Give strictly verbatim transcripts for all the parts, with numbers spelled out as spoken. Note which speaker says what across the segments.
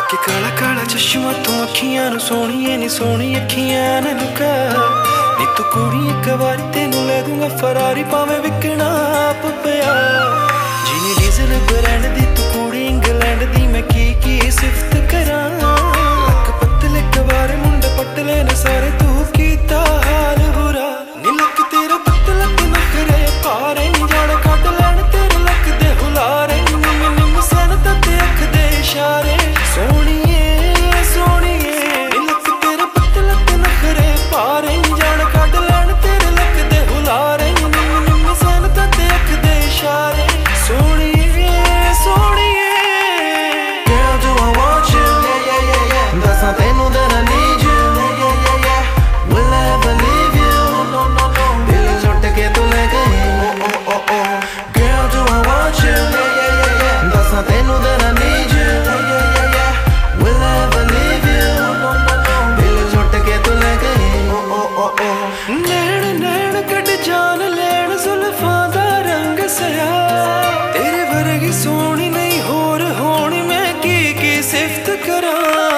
Speaker 1: कि काला काला चश्मा तू अखियां नू सोहणिए नी सोहणी अखियां ने लुका नी तू कुड़ी एक बारी तेनू ले दूंगा फरारी भावें विकना आप पिया जिनी डीजल ब्रांड दी तू कुड़ी इंग्लैंड दी मैं की की सिफत करा लक पतले कवारे मुंडे पटले ने सारे तू कीता हाल बुरा नी लक तेरा पतला ते नखरे पारे नी जान कट लैण तेरे लक दे हुलारे निम निम सन ते अख दे इशारे सोहणीए सोहणीए नी लक तेरा पतला ते नखरे पारे नी जान कट लैण तेरे लक दे हुलारे निम निम सन ते अख दे इशारे सोहणीए सोहणीए
Speaker 2: Girl, do I want you? Yeah, yeah, yeah, yeah. That's something new that I need you. Yeah, yeah, yeah, yeah. Will I ever leave you? No, no, no. Dil chhod ke tu le gayi. Oh, oh, oh, oh. Girl, do I want you? Yeah, yeah, yeah, yeah. That's something new that I need you. Yeah, yeah, yeah, yeah. Will I ever leave you? No, no, no. Dil chhod ke tu le gayi. Oh, oh, oh, oh.
Speaker 1: नैण नैण कट जान लैण जुल्फां दा रंग सया तेरे वर्गी सोहनी नहीं होर होनी मैं की की सिफत करा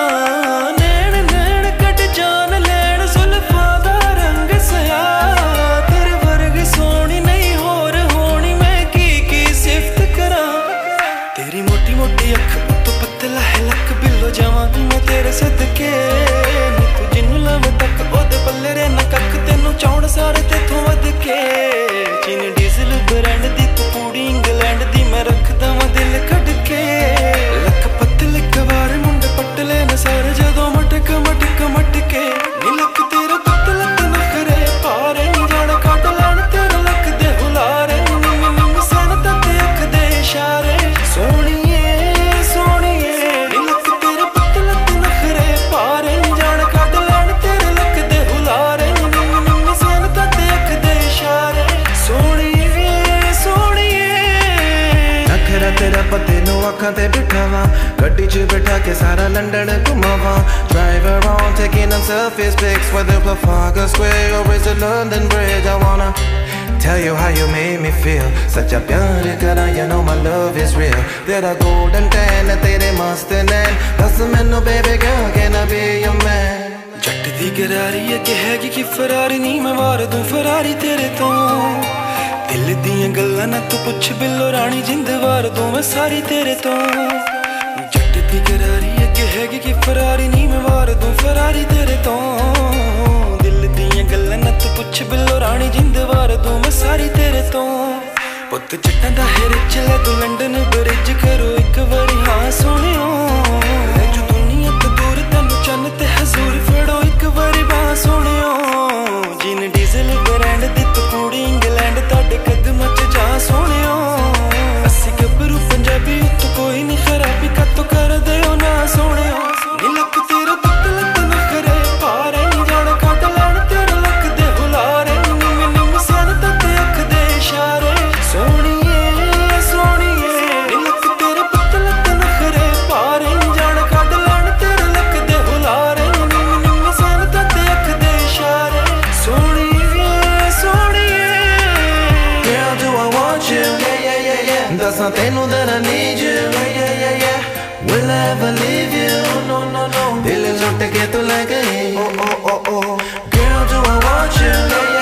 Speaker 1: नैण नैण कट जान लैण जुल्फां दा रंग सया तेरे वर्गी सोहनी नहीं होर होनी मैं की की सिफत करा तेरी मोटी मोटी अख तो पतला है लक बिलो जावांगी मैं तेरे सदके नी तू जिन्नू लव तक ओदे पल्ले रे ना कख तेनू चाउण सारे तेथों वध के जिन डीजल ब्रांड दी तू कुड़ी इंग्लैंड दी मैं रखदा वां दिल कढ के लक पतले कवारे मुंडे पटले ने सारे जदों मटक मटक मटके नी लक तेरा पतला ते नखरे पारे नी जान कट लैण तेरे लक दे हुलारे निम निम सन ते अख दे इशारे सोहणीए सोहणीए नी लक तेरा पतला ते नखरे पारे नी जान कट लैण तेरे लक दे हुलारे निम निम सन ते अख दे इशारे सोहणीए सोहणीए
Speaker 2: नखरा तेरा पते नु अखां ते बिठावां गड्डी च बिठा के सारा लंडन घुमावां drive around taking them selfies pics whether Trafalgar Square or is it London Bridge I wanna tell you how you made me feel such a pyar kara you know my love is real tera golden tan tere mast nain bas mainu baby girl can I be your man
Speaker 1: जट दी गरारी अगे हैगी कि Ferrari नी मैं मार दूं Ferrari तेरे तो दिल दियां गल्लां ना तू पुछ बिल्लो रानी जिंद वार दूं मैं सारी तेरे तो जट दी गरारी अगे हैगी कि फरारी नी मैं मार दूं फरारी तेरे तो दिल दियां गल्लां ना तू पुछ बिल्लो रानी जिंद वार दूं मैं सारी तेरे तो पुत जट्टां दा है रिच ले तू लंडन ब्रिज करो एक वारी हाँ सुनियो ले जो दुनिया तो दूर तैनू चन्न ते हजूर फड़ो एक वारी बां सुनियो जिन डीजल ब्रांड दी तू कुड़ी इंग्लैंड ताडे कदम च जा सुनियो अस्सी गबरू पंजाबी उत्तों कोई नहीं खराबी कत्तो कर दियो ना सुनियो नी लक तेरा पतला ते नखरे पारे नी जान कट लैण तेरे लक दे हुलारे निम निम सन ते अख दे इशारे सोहणीए सोहणीए नी लक तेरा पतला ते नखरे पारे नी जान कट लैण तेरे लक दे हुलारे निम निम सन ते अख दे इशारे सोहणीए सोहणीए
Speaker 2: girl do I want you yeah yeah yeah yeah that's something new that I need you yeah yeah yeah yeah will I ever leave you no no no dil chhod ke tu le gayi oh oh oh oh girl do I want you yeah yeah